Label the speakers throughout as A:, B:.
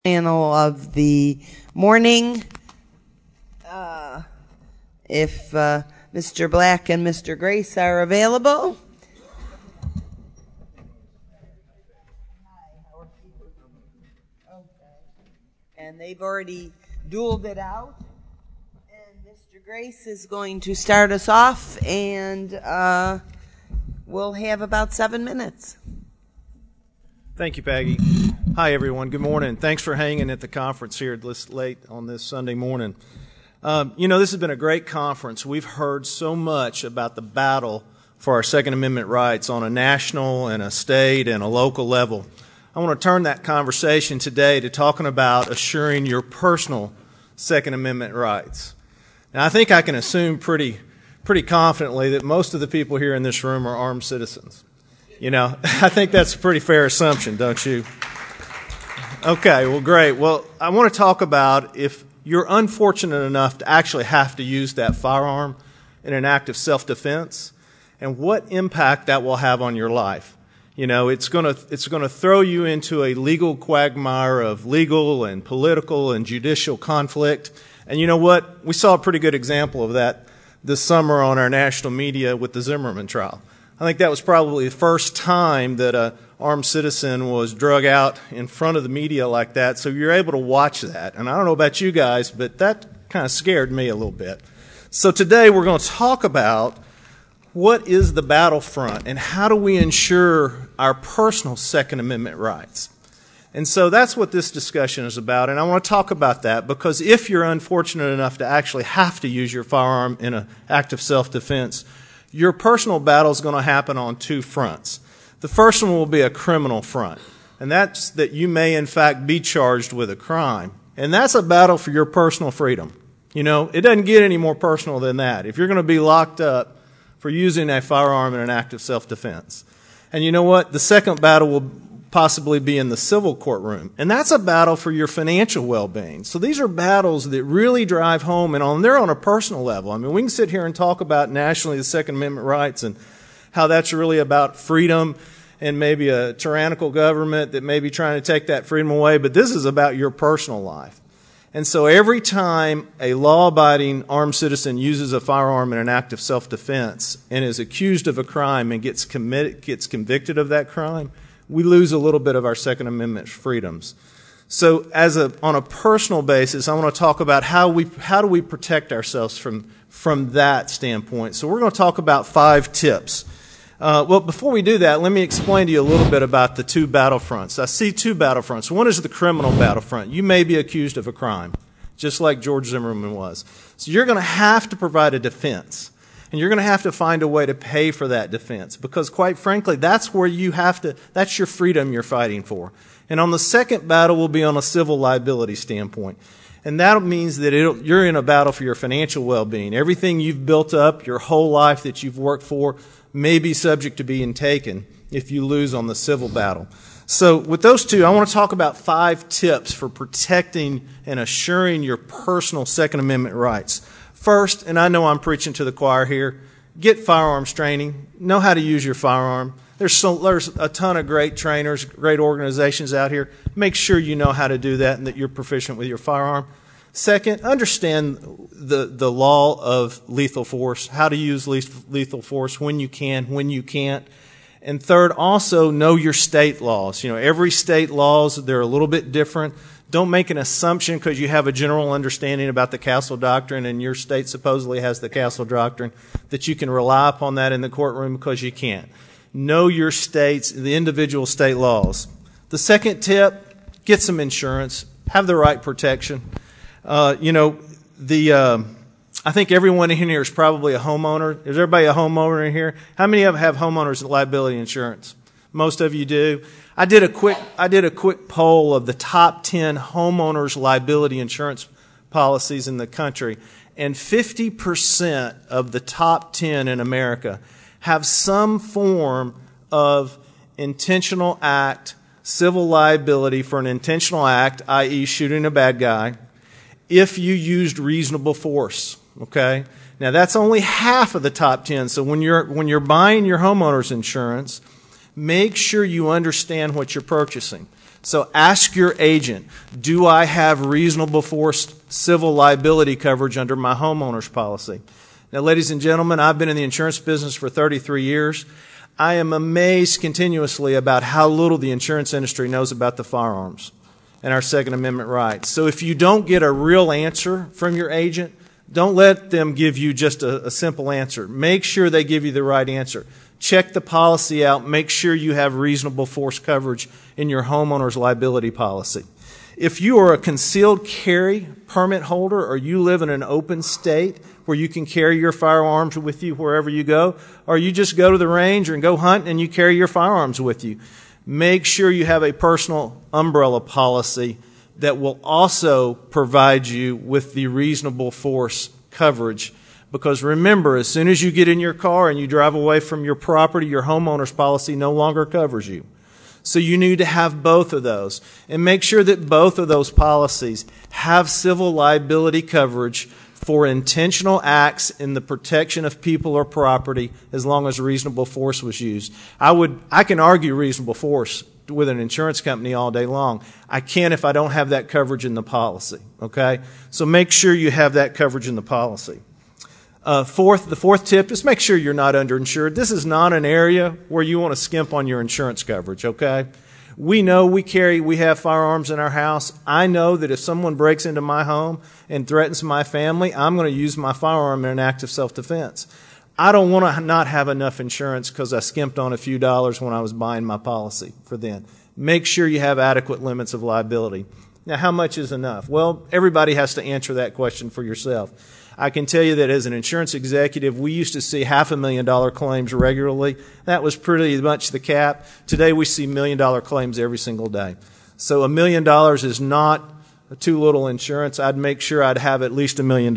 A: Panel of the morning. If Mr. Black and Mr. Grace are available. And they've already dueled it out. And Mr. Grace is going to start us off, and we'll have about 7 minutes.
B: Thank you, Peggy. Hi, everyone. Good morning. Thanks for hanging at the conference here this late on this Sunday morning. This has been a great conference. We've heard so much about the battle for our Second Amendment rights on a national and a state and a local level. I want to turn that conversation today to talking about assuring your personal Second Amendment rights. Now, I think I can assume pretty confidently that most of the people here in this room are armed citizens. I think that's a pretty fair assumption, don't you? Okay, well, great. Well, I want to talk about if you're unfortunate enough to actually have to use that firearm in an act of self-defense and what impact that will have on your life. It's going to throw you into a legal quagmire of legal and political and judicial conflict. And you know what? We saw a pretty good example of that this summer on our national media with the Zimmerman trial. I think that was probably the first time that an armed citizen was drug out in front of the media like that, so you're able to watch that. And I don't know about you guys, but that kind of scared me a little bit. So today we're going to talk about what is the battlefront and how do we ensure our personal Second Amendment rights. And so that's what this discussion is about, and I want to talk about that because if you're unfortunate enough to actually have to use your firearm in an act of self-defense, your personal battle is going to happen on two fronts. The first one will be a criminal front, and that's that you may, in fact, be charged with a crime. And that's a battle for your personal freedom. It doesn't get any more personal than that. If you're going to be locked up for using a firearm in an act of self-defense. And you know what? The second battle will possibly be in the civil courtroom, and that's a battle for your financial well-being. So these are battles that really drive home, and they're on a personal level. I mean, we can sit here and talk about nationally the Second Amendment rights and how that's really about freedom and maybe a tyrannical government that may be trying to take that freedom away, but this is about your personal life. And so every time a law-abiding armed citizen uses a firearm in an act of self-defense and is accused of a crime and gets convicted of that crime, we lose a little bit of our Second Amendment freedoms. So on a personal basis, I want to talk about how do we protect ourselves from that standpoint. So we're going to talk about 5 tips. Well, before we do that, let me explain to you a little bit about the two battlefronts. I see two battlefronts. One is the criminal battlefront. You may be accused of a crime, just like George Zimmerman was. So you're going to have to provide a defense. And you're going to have to find a way to pay for that defense because, quite frankly, that's where that's your freedom you're fighting for. And on the second battle will be on a civil liability standpoint. And that means that you're in a battle for your financial well-being. Everything you've built up, your whole life that you've worked for, may be subject to being taken if you lose on the civil battle. So with those two, I want to talk about 5 tips for protecting and assuring your personal Second Amendment rights. First, and I know I'm preaching to the choir here, get firearms training. Know how to use your firearm. There's a ton of great trainers, great organizations out here. Make sure you know how to do that and that you're proficient with your firearm. Second, understand the law of lethal force, how to use lethal force, when you can, when you can't. And third, also know your state laws. Every state laws, they're a little bit different. Don't make an assumption because you have a general understanding about the Castle Doctrine and your state supposedly has the Castle Doctrine that you can rely upon that in the courtroom because you can't. Know your states, the individual state laws. The second tip, get some insurance. Have the right protection. I think everyone in here is probably a homeowner. Is everybody a homeowner in here? How many of them have homeowners liability insurance? Most of you do. I did a quick poll of the top 10 homeowners liability insurance policies in the country, and 50% of the top 10 in America have some form of intentional act, civil liability for an intentional act, i.e. shooting a bad guy, if you used reasonable force. Okay? Now that's only half of the top 10. So when you're buying your homeowner's insurance, make sure you understand what you're purchasing. So ask your agent, do I have reasonable force civil liability coverage under my homeowner's policy? Now, ladies and gentlemen, I've been in the insurance business for 33 years. I am amazed continuously about how little the insurance industry knows about the firearms and our Second Amendment rights. So if you don't get a real answer from your agent, don't let them give you just a simple answer. Make sure they give you the right answer. Check the policy out. Make sure you have reasonable force coverage in your homeowner's liability policy. If you are a concealed carry permit holder or you live in an open state where you can carry your firearms with you wherever you go, or you just go to the range and go hunt and you carry your firearms with you, make sure you have a personal umbrella policy that will also provide you with the reasonable force coverage. Because remember, as soon as you get in your car and you drive away from your property, your homeowner's policy no longer covers you. So you need to have both of those. And make sure that both of those policies have civil liability coverage for intentional acts in the protection of people or property as long as reasonable force was used. I can argue reasonable force with an insurance company all day long. I can't if I don't have that coverage in the policy. Okay? So make sure you have that coverage in the policy. The fourth tip is make sure you're not underinsured. This is not an area where you want to skimp on your insurance coverage, okay? We know we have firearms in our house. I know that if someone breaks into my home and threatens my family, I'm going to use my firearm in an act of self-defense. I don't want to not have enough insurance because I skimped on a few dollars when I was buying my policy for then. Make sure you have adequate limits of liability. Now, how much is enough? Well, everybody has to answer that question for yourself. I can tell you that as an insurance executive, we used to see $500,000 claims regularly. That was pretty much the cap. Today we see $1 million claims every single day. So $1 million is not too little insurance. I'd make sure I'd have at least $1 million.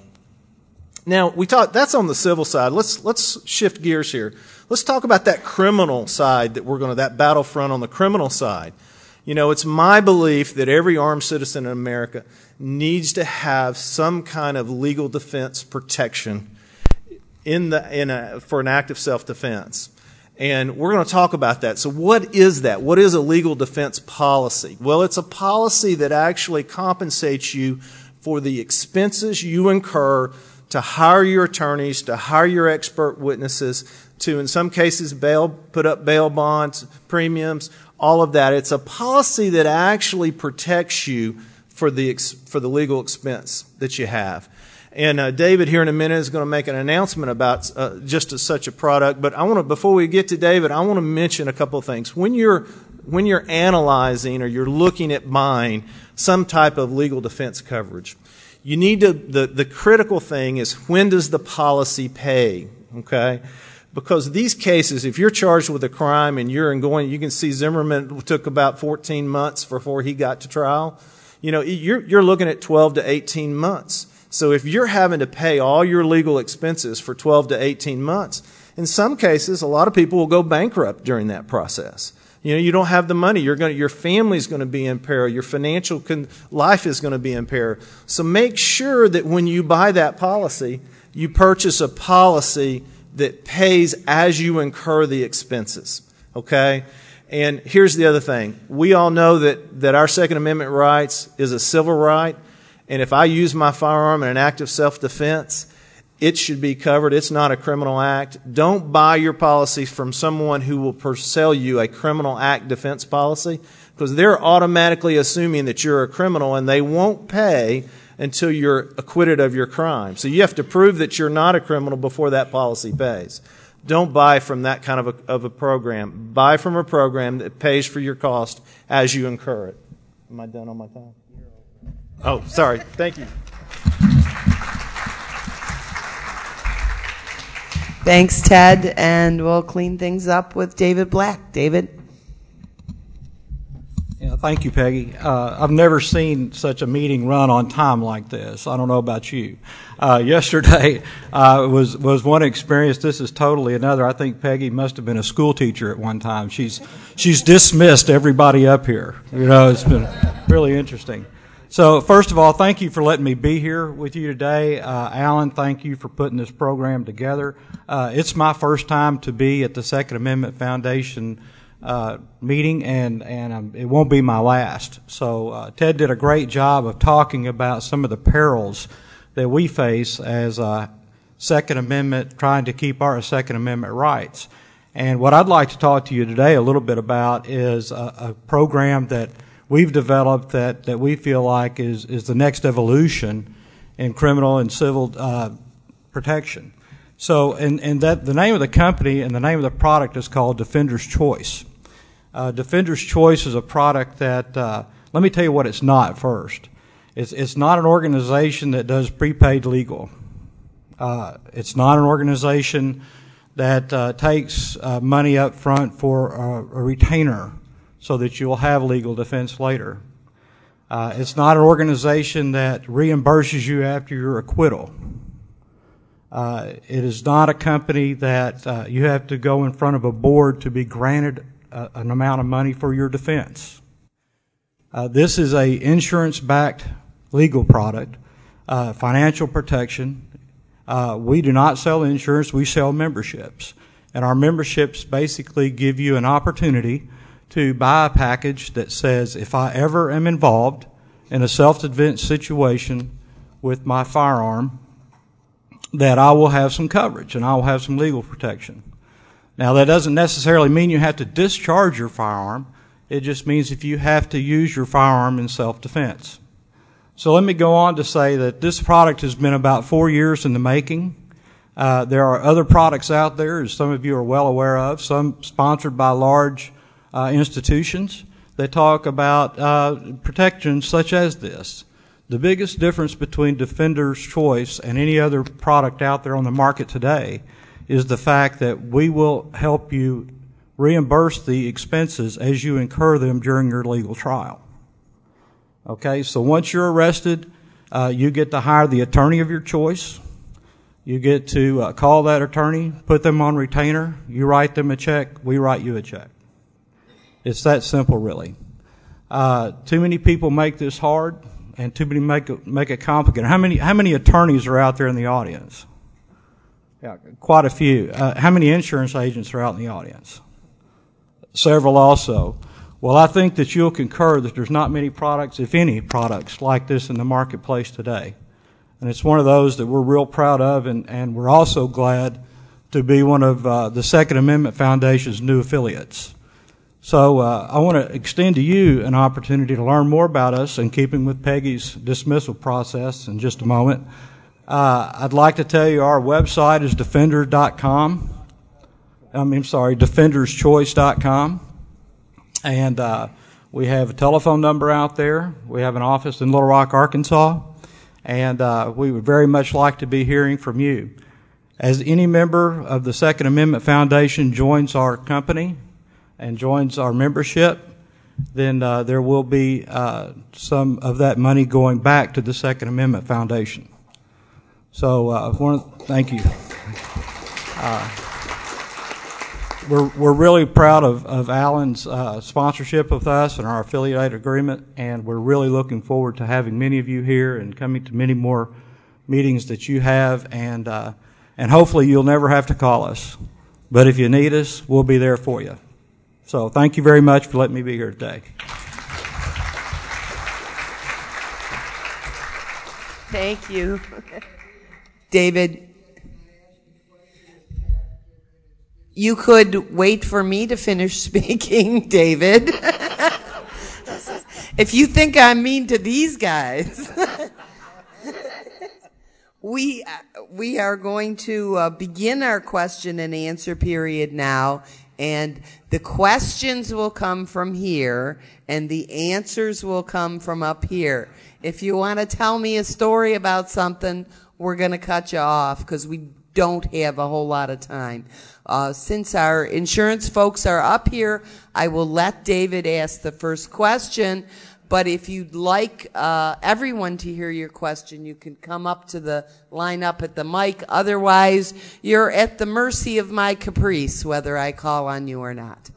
B: Now, that's on the civil side. Let's shift gears here. Let's talk about that criminal side that battlefront on the criminal side. You know, it's my belief that every armed citizen in America needs to have some kind of legal defense protection for an act of self-defense. And we're going to talk about that. So what is that? What is a legal defense policy? Well, it's a policy that actually compensates you for the expenses you incur to hire your attorneys, to hire your expert witnesses, to, in some cases, put up bail bonds, premiums, all of that. It's a policy that actually protects you for the legal expense that you have. And David here in a minute is going to make an announcement about such a product. But before we get to David, I want to mention a couple of things. When you're analyzing or you're looking at buying some type of legal defense coverage, you need to. The critical thing is, when does the policy pay? Okay. Because these cases, if you're charged with a crime and you can see Zimmerman took about 14 months before he got to trial. You know, you're looking at 12 to 18 months. So if you're having to pay all your legal expenses for 12 to 18 months, in some cases, a lot of people will go bankrupt during that process. You know, you don't have the money. Your family's going to be in peril. Your financial life is going to be in peril. So make sure that when you buy that policy, you purchase a policy that pays as you incur the expenses. Okay? And here's the other thing. We all know that our Second Amendment rights is a civil right. And if I use my firearm in an act of self-defense, it should be covered. It's not a criminal act. Don't buy your policy from someone who will sell you a criminal act defense policy, because they're automatically assuming that you're a criminal and they won't pay until you're acquitted of your crime. So you have to prove that you're not a criminal before that policy pays. Don't buy from that kind of a program. Buy from a program that pays for your cost as you incur it. Am I done on my time? Oh, sorry. Thank you.
A: Thanks, Ted. And we'll clean things up with David Black. David?
C: Yeah, thank you, Peggy. I've never seen such a meeting run on time like this. I don't know about you. Yesterday was one experience. This is totally another. I think Peggy must have been a school teacher at one time. She's dismissed everybody up here. You know, it's been really interesting. So first of all, thank you for letting me be here with you today. Alan, thank you for putting this program together. It's my first time to be at the Second Amendment Foundation meeting, and it won't be my last. So Ted did a great job of talking about some of the perils that we face as Second Amendment, trying to keep our Second Amendment rights. And what I'd like to talk to you today a little bit about is a program that we've developed that we feel like is the next evolution in criminal and civil protection. So, and that the name of the company and the name of the product is called Defender's Choice. Defender's Choice is a product that, let me tell you what it's not first. It's not an organization that does prepaid legal. It's not an organization that takes money up front for a retainer so that you'll have legal defense later. It's not an organization that reimburses you after your acquittal. It is not a company that you have to go in front of a board to be granted an amount of money for your defense. This is a insurance-backed legal product, financial protection. We do not sell insurance, we sell memberships. And our memberships basically give you an opportunity to buy a package that says, if I ever am involved in a self-defense situation with my firearm, that I will have some coverage and I will have some legal protection. Now, that doesn't necessarily mean you have to discharge your firearm. It just means if you have to use your firearm in self-defense. So let me go on to say that this product has been about 4 years in the making. There are other products out there, as some of you are well aware of, some sponsored by large institutions that talk about protections such as this. The biggest difference between Defender's Choice and any other product out there on the market today is the fact that we will help you reimburse the expenses as you incur them during your legal trial. Okay, so once you're arrested, you get to hire the attorney of your choice. You get to call that attorney, put them on retainer, you write them a check, we write you a check. It's that simple, really. Too many people make this hard, and too many make it complicated. How many attorneys are out there in the audience? Yeah, quite a few. How many insurance agents are out in the audience? Several also. Well, I think that you'll concur that there's not many products, if any products, like this in the marketplace today. And it's one of those that we're real proud of, and we're also glad to be one of the Second Amendment Foundation's new affiliates. So I want to extend to you an opportunity to learn more about us, in keeping with Peggy's dismissal process in just a moment. I'd like to tell you our website is defenderschoice.com. And we have a telephone number out there. We have an office in Little Rock, Arkansas. And we would very much like to be hearing from you. As any member of the Second Amendment Foundation joins our company and joins our membership, then there will be some of that money going back to the Second Amendment Foundation. So thank you. We're really proud of Alan's sponsorship with us and our affiliate agreement, and we're really looking forward to having many of you here and coming to many more meetings that you have, and hopefully you'll never have to call us. But if you need us, we'll be there for you. So thank you very much for letting me be here today.
A: Thank you. David, you could wait for me to finish speaking, David. If you think I'm mean to these guys. We are going to begin our question and answer period now, and the questions will come from here, and the answers will come from up here. If you want to tell me a story about something, we're going to cut you off because we don't have a whole lot of time. Since our insurance folks are up here, I will let David ask the first question. But if you'd like everyone to hear your question, you can come up to the line up at the mic. Otherwise, you're at the mercy of my caprice, whether I call on you or not.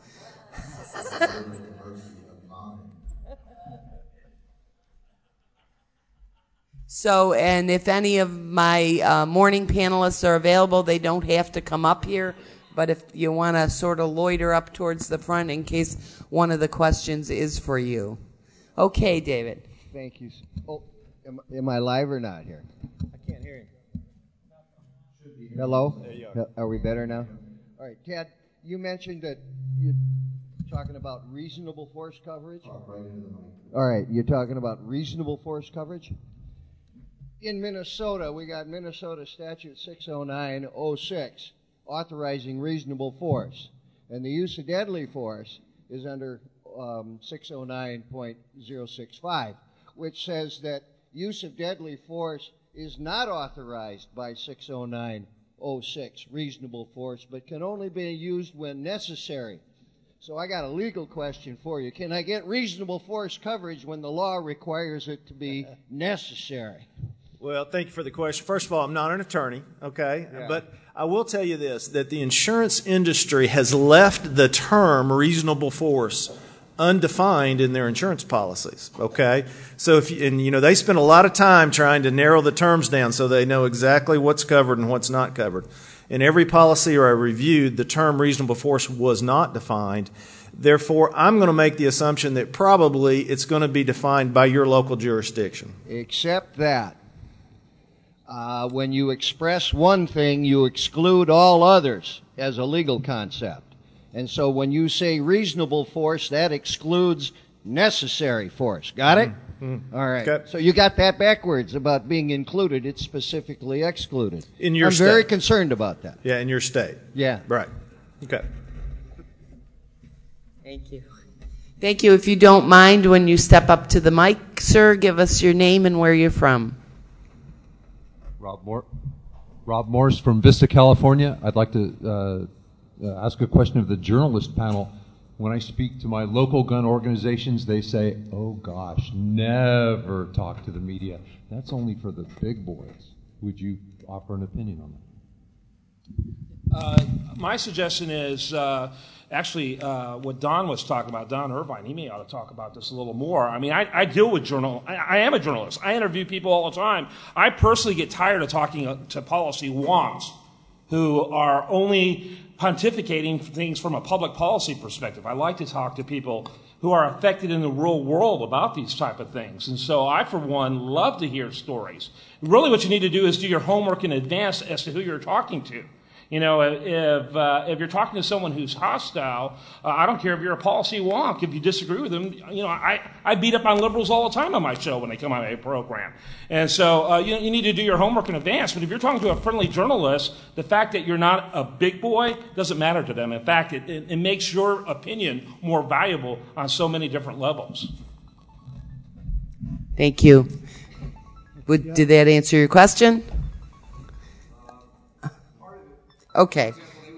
A: So, and if any of my morning panelists are available, they don't have to come up here. but if you want to sort of loiter up towards the front in case one of the questions is for you. Okay, David.
D: Thank you. Oh, am I live or not here?
B: I can't hear you.
D: Hello?
B: There you
D: Are we better now? All right, Ted, you mentioned that you're talking about reasonable force coverage. All right, you're talking about reasonable force coverage? In Minnesota, we got Minnesota Statute 609-06, authorizing reasonable force. And the use of deadly force is under 609.065, which says that use of deadly force is not authorized by 609-06, reasonable force, but can only be used when necessary. So I got a legal question for you. Can I get reasonable force coverage when the law requires it to be necessary?
B: Well, thank you for the question. First of all, I'm not an attorney, okay?
D: Yeah.
B: But I will tell you this, that the insurance industry has left the term reasonable force undefined in their insurance policies, okay? So they spend a lot of time trying to narrow the terms down so they know exactly what's covered and what's not covered. In every policy I reviewed, the term reasonable force was not defined. Therefore, I'm going to make the assumption that probably it's going to be defined by your local jurisdiction.
D: Except that when you express one thing, you exclude all others as a legal concept. And so when you say reasonable force, that excludes necessary force. Got it? Mm-hmm. All right. Okay. So you got that backwards about being included. It's specifically excluded.
B: In your state.
D: I'm very concerned about that.
B: Yeah, in your state.
D: Yeah.
B: Right. Okay.
A: Thank you. Thank you. If you don't mind, when you step up to the mic, sir, give us your name and where you're from.
E: Rob Morse from Vista, California. I'd like to ask a question of the journalist panel. When I speak to my local gun organizations, they say, oh gosh, never talk to the media. That's only for the big boys. Would you offer an opinion on that?
F: My suggestion is what Don was talking about, Don Irvine. He may ought to talk about this a little more. I mean, I deal with I am a journalist. I interview people all the time. I personally get tired of talking to policy wonks who are only pontificating things from a public policy perspective. I like to talk to people who are affected in the real world about these type of things. And so I, for one, love to hear stories. Really what you need to do is do your homework in advance as to who you're talking to. You know, if you're talking to someone who's hostile, I don't care if you're a policy wonk. If you disagree with them, you know, I beat up on liberals all the time on my show when they come on my program. And so you need to do your homework in advance. But if you're talking to a friendly journalist, the fact that you're not a big boy doesn't matter to them. In fact, it makes your opinion more valuable on so many different levels.
A: Thank you. Did that answer your question? Okay.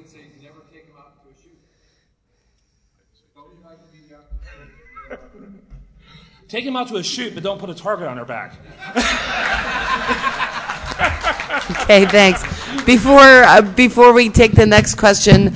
F: Take him out to a shoot, but don't put a target on her back.
A: Okay, thanks. Before we take the next question,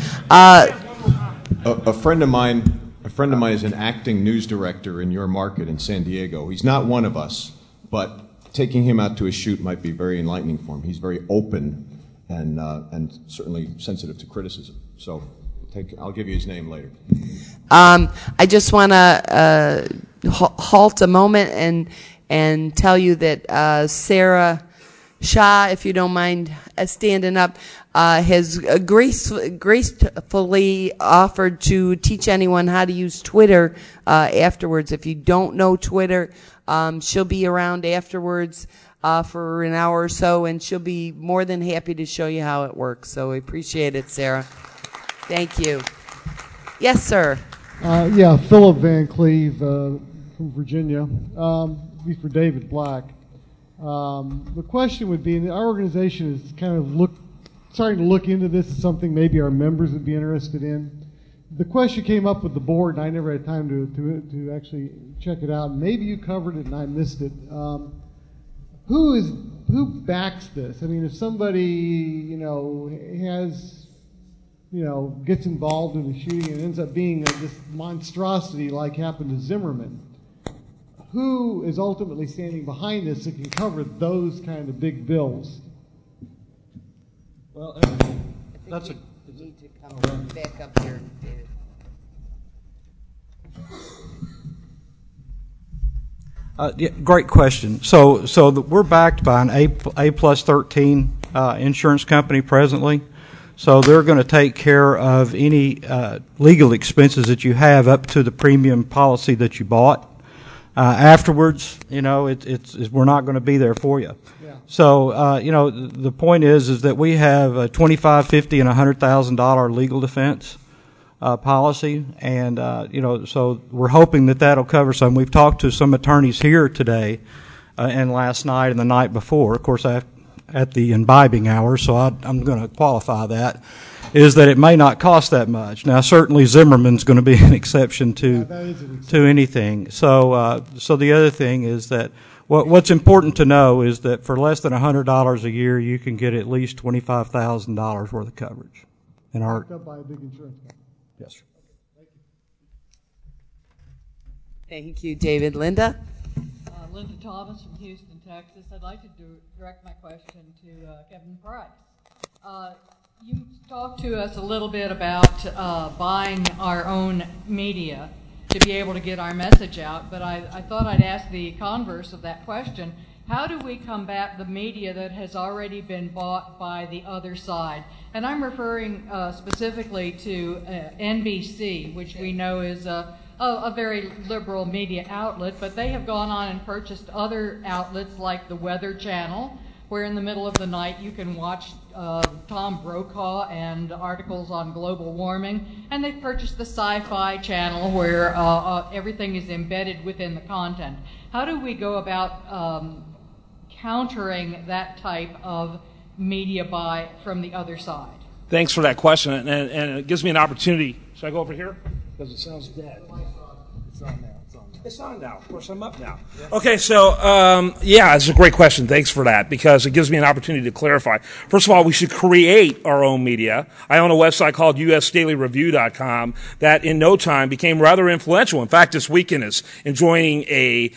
G: a friend of mine is an acting news director in your market in San Diego. He's not one of us, but taking him out to a shoot might be very enlightening for him. He's very open and certainly sensitive to criticism. So I'll give you his name later.
A: I just want to halt a moment and tell you that Sarah Shaw, if you don't mind standing up, has gracefully offered to teach anyone how to use Twitter afterwards. If you don't know Twitter, she'll be around afterwards for an hour or so, and she'll be more than happy to show you how it works. So we appreciate it, Sarah. Thank you. Yes, sir.
H: Philip Van Cleve from Virginia. Be for David Black. The question would be, and our organization is kind of starting to look into this as something maybe our members would be interested in. The question came up with the board, and I never had time to actually check it out. Maybe you covered it and I missed it. Who backs this? I mean, if somebody gets involved in a shooting and ends up being this monstrosity like happened to Zimmerman, who is ultimately standing behind this that can cover those kind of big bills?
C: Well, that's
A: need to come back up here, David.
C: Yeah, great question. So we're backed by an A plus 13 insurance company presently. So they're going to take care of any legal expenses that you have up to the premium policy that you bought. Afterwards, we're not going to be there for you.
H: Yeah.
C: So the point is that we have a $25, $50, and $100,000 legal defense policy, and so we're hoping that that'll cover some. We've talked to some attorneys here today, and last night and the night before. Of course, at the imbibing hour, so I'm going to qualify that. Is that it may not cost that much. Now, certainly Zimmerman's going to be an exception to anything. So the other thing is that what's important to know is that for less than $100 a year, you can get at least $25,000 worth of coverage.
H: Backed up by a big insurance company.
C: Yes, sir.
A: Thank you, David. Linda?
I: Linda Thomas from Houston, Texas. I'd like to direct my question to Kevin Price. You talked to us a little bit about buying our own media to be able to get our message out, but I thought I'd ask the converse of that question. How do we combat the media that has already been bought by the other side? And I'm referring specifically to NBC, which we know is a very liberal media outlet, but they have gone on and purchased other outlets like the Weather Channel, where in the middle of the night you can watch Tom Brokaw and articles on global warming, and they've purchased the Sci-Fi Channel, where everything is embedded within the content. How do we go about countering that type of media buy from the other side?
F: Thanks for that question, and it gives me an opportunity. Should I go over here? Because it sounds dead.
B: It's on now.
F: It's on now. Of course, I'm up now. Okay, so, it's a great question. Thanks for that, because it gives me an opportunity to clarify. First of all, we should create our own media. I own a website called usdailyreview.com that in no time became rather influential. In fact, this weekend is enjoying a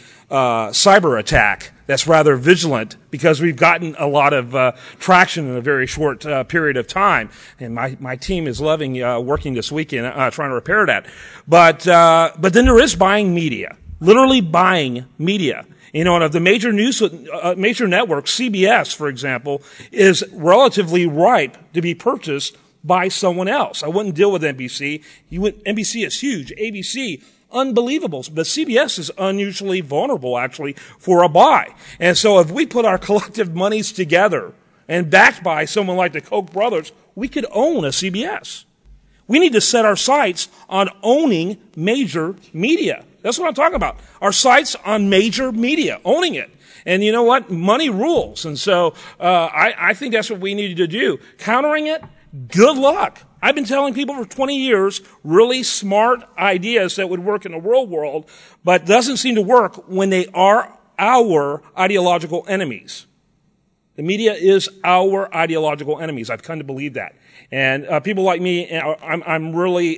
F: cyber attack that's rather vigilant, because we've gotten a lot of traction in a very short period of time. And my team is loving working this weekend trying to repair that. But then there is buying media, literally buying media. And of the major major networks, CBS, for example, is relatively ripe to be purchased by someone else. I wouldn't deal with NBC. NBC is huge. ABC, unbelievable. But CBS is unusually vulnerable, actually, for a buy. And so if we put our collective monies together and backed by someone like the Koch brothers, we could own a CBS. We need to set our sights on owning major media. That's what I'm talking about. Our sights on major media, owning it. And you know what? Money rules. And so I think that's what we need to do. Countering it, good luck. I've been telling people for 20 years really smart ideas that would work in the real world, but doesn't seem to work when they are our ideological enemies. The media is our ideological enemies. I've come to believe that. And people like me, I'm really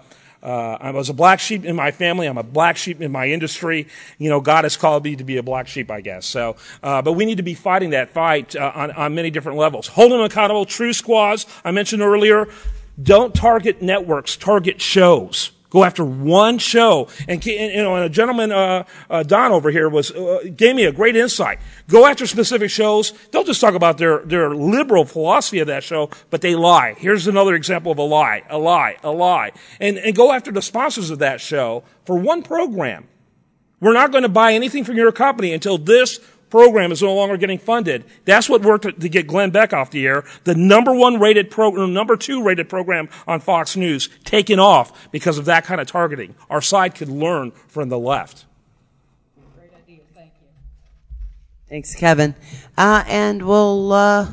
F: I was a black sheep in my family. I'm a black sheep in my industry. God has called me to be a black sheep, I guess. So, but we need to be fighting that fight on many different levels. Hold them accountable. True squads, I mentioned earlier. Don't target networks. Target shows. Go after one show. And a gentleman, Don over here, gave me a great insight. Go after specific shows. Don't just talk about their liberal philosophy of that show, but they lie. Here's another example of a lie. And go after the sponsors of that show for one program. We're not going to buy anything from your company until this program is no longer getting funded. That's what worked to get Glenn Beck off the air. The number 2 rated program on Fox News taken off because of that kind of targeting. Our side could learn from the left.
I: Great idea. Thank you.
A: Thanks, Kevin. And we'll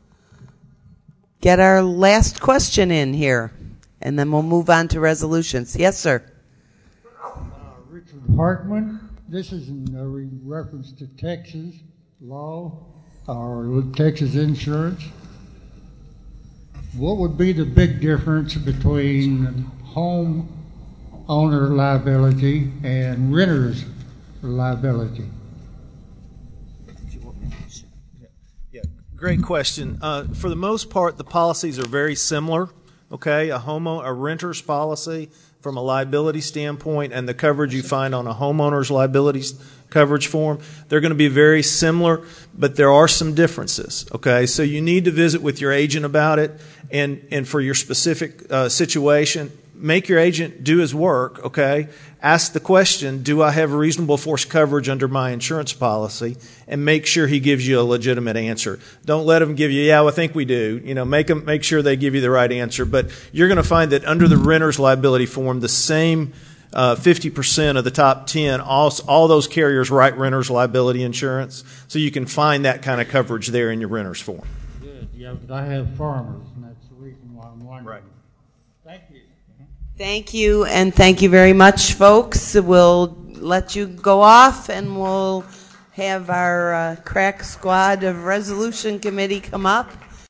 A: get our last question in here, and then we'll move on to resolutions. Yes, sir.
J: Richard Hartman. This is in reference to Texas law or Texas insurance. What would be the big difference between home owner liability and renter's liability?
B: Yeah, great question. For the most part, the policies are very similar. okay, a renter's policy from a liability standpoint, and the coverage you find on a homeowner's liability coverage form, they're going to be very similar, but there are some differences, okay? So you need to visit with your agent about it, and for your specific situation, make your agent do his work, okay? Ask the question, do I have reasonable force coverage under my insurance policy? And make sure he gives you a legitimate answer. Don't let him give you, yeah, well, I think we do. Make sure they give you the right answer. But you're going to find that under the renter's liability form, the same 50% of the top 10, all those carriers write renter's liability insurance. So you can find that kind of coverage there in your renter's form.
J: Good. Yeah, but I have farmers, and that's the reason why I'm wondering.
B: Right.
J: Thank you.
A: Thank you, and thank you very much, folks. We'll let you go off, and we'll have our crack squad of resolution committee come up